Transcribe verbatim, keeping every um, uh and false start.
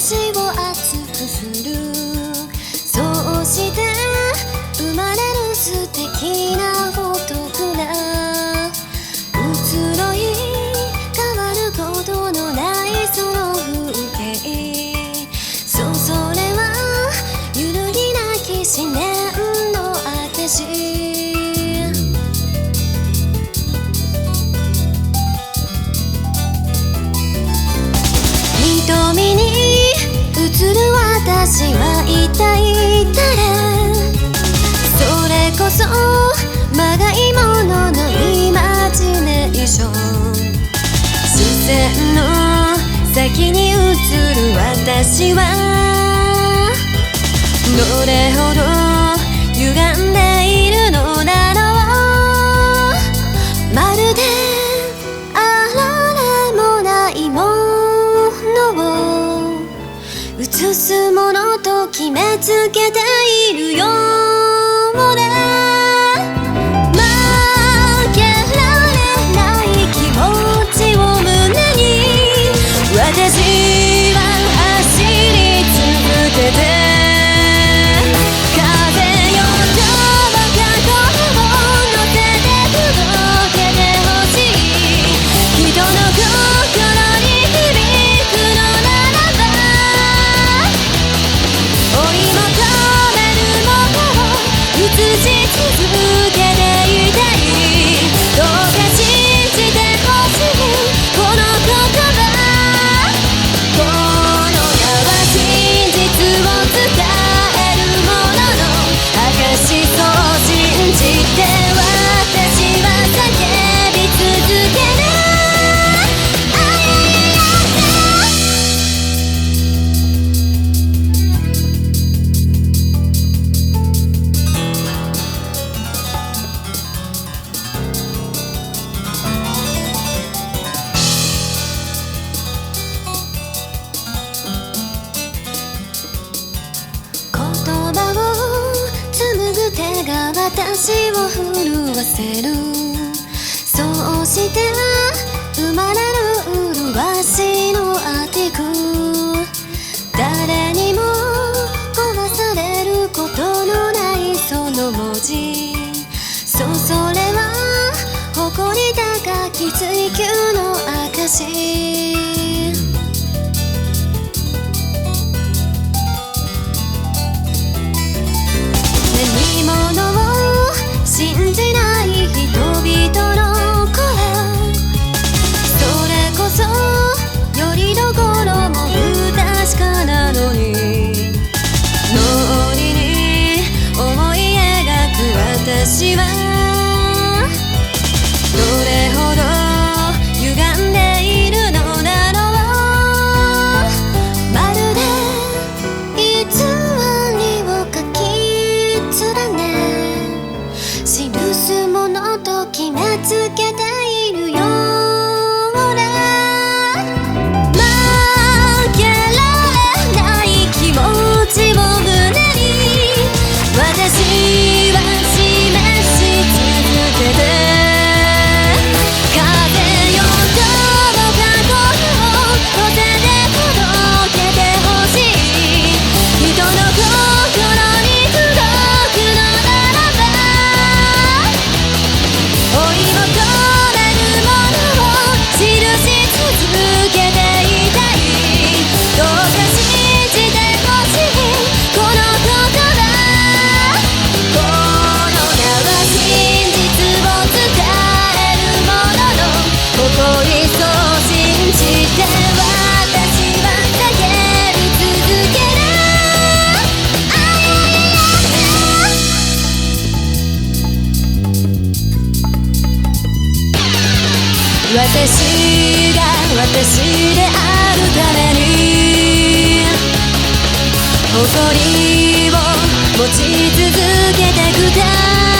私を熱くする。そうして生まれる素敵なフォトグラフ。移ろい変わることのないその風景。そう、それは揺るぎなき思念の証。瞳に映る私は一体誰？それこそまがいもののイマジネーション。視線の先に映る私はどれほど歪んでいるのだろう。まるであられもないものを映すものと決めつけているような。負けられない気持ちを胸に私は走り続けて。手が私を震わせる。そうして生まれる麗しのアティク。誰にも壊されることのないその文字。そう、それは誇り高き追求の証。信じない人々の声。それこそよりどころも不確かなのに。脳裏に思い描く私はどれほど歪んでいるのだろう。まるで偽りを書き連ね記すものと決めつけているような。負けられない気持ちを胸に私は示し続けて。風よどうか声を手で届けてほしい。人の心に届くのならば追い求めるものを記し続けていたい。どうか信じてほしいこの言葉。この名は真実を伝えるものの誇り。そう信じて私は叫び続ける。私が私であるために誇りを持ち続けてくだ